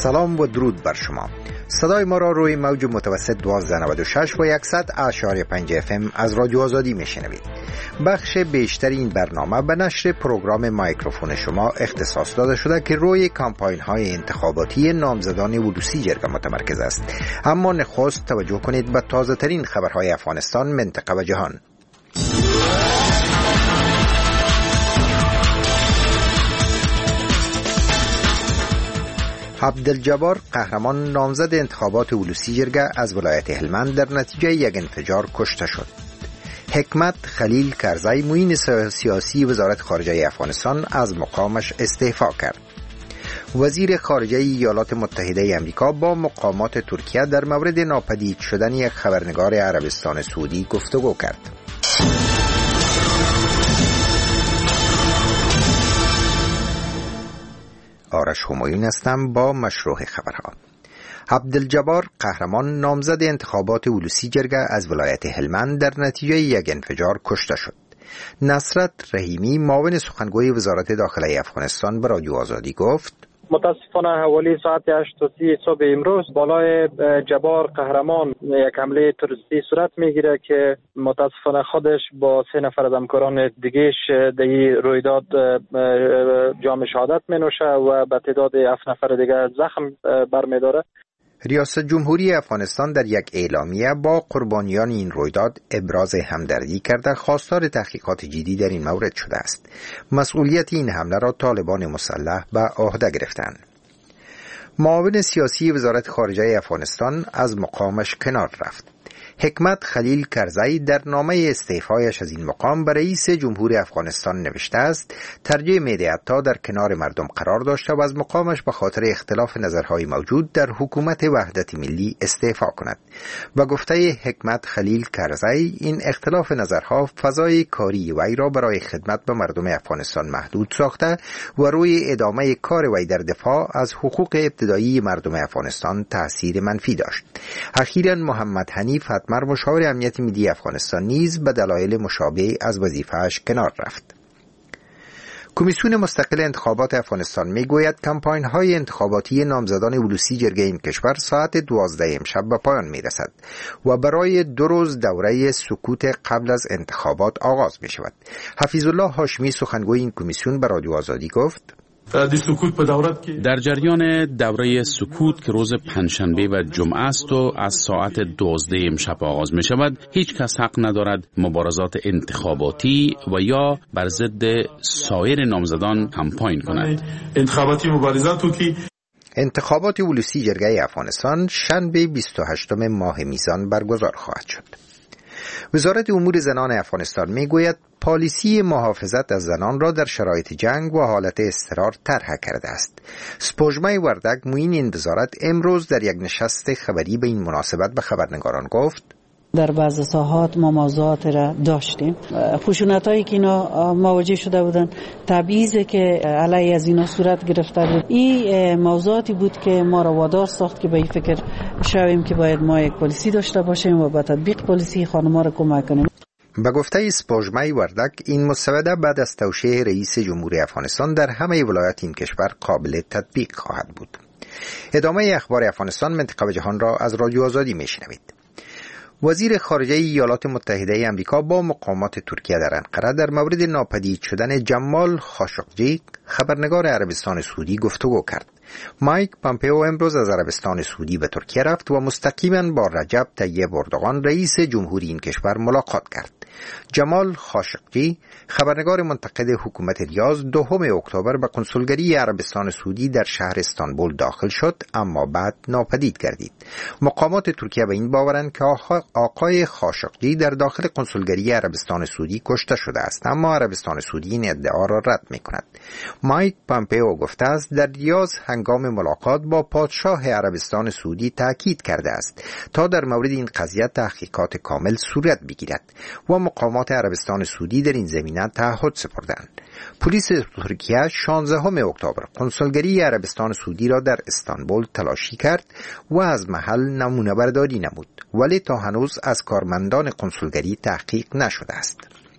سلام و درود بر شما. صدای ما را روی موج متوسط 1296 و 100.5 FM از رادیو آزادی میشنوید. بخش بیشتر این برنامه به نشر پروگرام مایکروفون شما اختصاص داده شده که روی کمپاین های انتخاباتی نامزدان ولوسی جرگه متمرکز است. اما نخست توجه کنید به تازه ترین خبرهای افغانستان، منطقه و جهان. عبدالجبار قهرمان نامزد انتخابات ولوسی جرگه از ولایت هلمند در نتیجه یک انفجار کشته شد. حکمت خلیل کرزی معین سیاسی وزارت خارجه افغانستان از مقامش استعفا کرد. وزیر خارجه ایالات متحده آمریکا با مقامات ترکیه در مورد ناپدید شدن یک خبرنگار عربستان سعودی گفتگو کرد. آرش همایون هستم با مشروع خبرها. عبدالجبار قهرمان نامزد انتخابات ولوسی جرگه از ولایت هلمند در نتیجه یک انفجار کشته شد. نصرت رحیمی معاون سخنگوی وزارت داخله افغانستان به رادیو آزادی گفت: متاسفانه حوالی ساعت 8:30 صبح امروز بالای جبار قهرمان یک حمله تروریستی صورت میگیره که متاسفانه خودش با 3 نفر از همکاران دیگهش در این رویداد جام شهادت مینوشه و به تعداد 7 نفر دیگه زخم برمیداره. ریاست جمهوری افغانستان در یک اعلامیه با قربانیان این رویداد ابراز همدردی کرده خواستار تحقیقات جدی در این مورد شده است. مسئولیت این حمله را طالبان مسلح به عهده گرفتند. معاون سیاسی وزارت خارجه افغانستان از مقامش کنار رفت. حکمت خلیل کرزی در نامه استعفایش از این مقام به رئیس جمهور افغانستان نوشته است ترجیح می‌دهد تا در کنار مردم قرار داشته و از مقامش به خاطر اختلاف نظرهای موجود در حکومت وحدت ملی استعفا کند. و گفته حکمت خلیل کرزی این اختلاف نظرها فضای کاری وی را برای خدمت به مردم افغانستان محدود ساخته و روی ادامه کار وی در دفاع از حقوق ابتدایی مردم افغانستان تأثیر منفی داشت. اخیراً محمد حنیف مشاور امنیت ملی افغانستان نیز به دلایل مشابه از وظیفه‌اش کنار رفت. کمیسیون مستقل انتخابات افغانستان میگوید کمپاین‌های انتخاباتی نامزدان ولوسی جرگه این کشور ساعت 12 امشب به پایان میرسد و برای 2 روز دوره سکوت قبل از انتخابات آغاز می شود. حفیظ الله هاشمی سخنگوی این کمیسیون به رادیو آزادی گفت: در جریان دوره سکوت که روز پنجشنبه و جمعه است و از ساعت 12 امشب آغاز می شود، هیچ کس حق ندارد مبارزات انتخاباتی و یا بر ضد سایر نامزدان کمپاین کند. انتخابات ولوسی جرگه افغانستان شنبه 28 ماه میزان برگزار خواهد شد. وزارت امور زنان افغانستان میگوید پالیسی محافظت از زنان را در شرایط جنگ و حالت اضطرار طرح کرده است. سپوږمۍ وردک معین این وزارت امروز در یک نشست خبری به این مناسبت به خبرنگاران گفت: در بعض ساحات ما موضوعات را داشتیم، خشونتایی که اینا مواجه شده بودن، تبعیضی که علیه از اینا صورت گرفته بود، این موضوعاتی بود که ما را وادار ساخت که به این فکر شویم که باید ما یک پالیسی داشته باشیم و با تطبیق پالیسی خانم‌ها را کمک کنیم. به گفته سپوږمۍ وردک این مسوده بعد از توشیح رئیس جمهوری افغانستان در همه ولایات این کشور قابل تطبیق خواهد بود. ادامه اخبار افغانستان، منطقه و جهان را از رادیو آزادی میشنوید. وزیر خارجه ایالات متحده آمریکا با مقامات ترکیه در انقره در مورد ناپدید شدن جمال خاشقجی خبرنگار عربستان سعودی گفتگو کرد. مایک پامپئو امروز از عربستان سعودی به ترکیه رفت و مستقیما با رجب طیب اردوغان رئیس جمهوری این کشور ملاقات کرد. جمال خاشقجی خبرنگار منتقد حکومت ریاض 2 اکتبر به کنسولگری عربستان سعودی در شهر استانبول داخل شد اما بعد ناپدید گردید. مقامات ترکیه به این باورند که آقای خاشقجی در داخل کنسولگری عربستان سعودی کشته شده است، اما عربستان سعودی این ادعا را رد می‌کند. مایک پامپئو گفته است در ریاض هنگام ملاقات با پادشاه عربستان سعودی تاکید کرده است تا در مورد این قضیه تحقیقات کامل صورت بگیرد و مقامات عربستان سعودی در این زمینه تعهد سپردند. پلیس ترکیه 16 اکتبر کنسولگری عربستان سعودی را در استانبول تلاشی کرد و از محل نمونه برداری نمود، ولی تا هنوز از کارمندان کنسولگری تحقیق نشده است.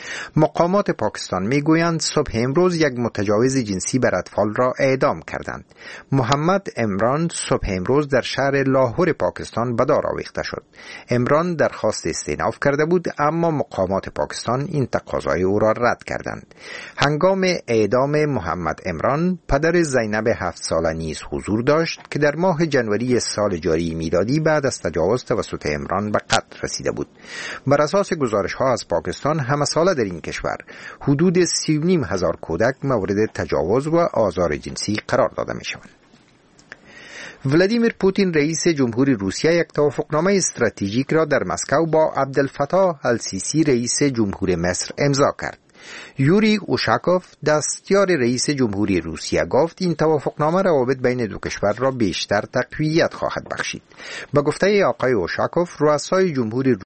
مقامات پاکستان میگویند صبح امروز یک متجاوز جنسی بر اطفال را اعدام کردند. محمد عمران صبح امروز در شهر لاهور پاکستان به دار آویخته شد. عمران درخواست استئناف کرده بود، اما مقامات پاکستان این تقاضای او را رد کردند. هنگام اعدام محمد عمران، پدر زینب 7 ساله نیز حضور داشت که در ماه جنوری سال جاری میلادی بعد از تجاوز توسط عمران به قتل رسیده بود. بر اساس گزارش‌ها از پاکستان، همه ساله در این کشور حدود 35,000 کودک مورد تجاوز و آزار جنسی قرار داده می‌شوند. ولادیمیر پوتین رئیس جمهوری روسیه یک توافقنامه استراتژیک را در مسکو با عبدالفتاح السیسی رئیس جمهور مصر امضا کرد. یوری اوشاکوف دستیار رئیس جمهوری روسیه گفت این توافقنامه روابط بین دو کشور را بیشتر تقویت خواهد بخشید. به گفته آقای اوشاکوف، رؤسای جمهوری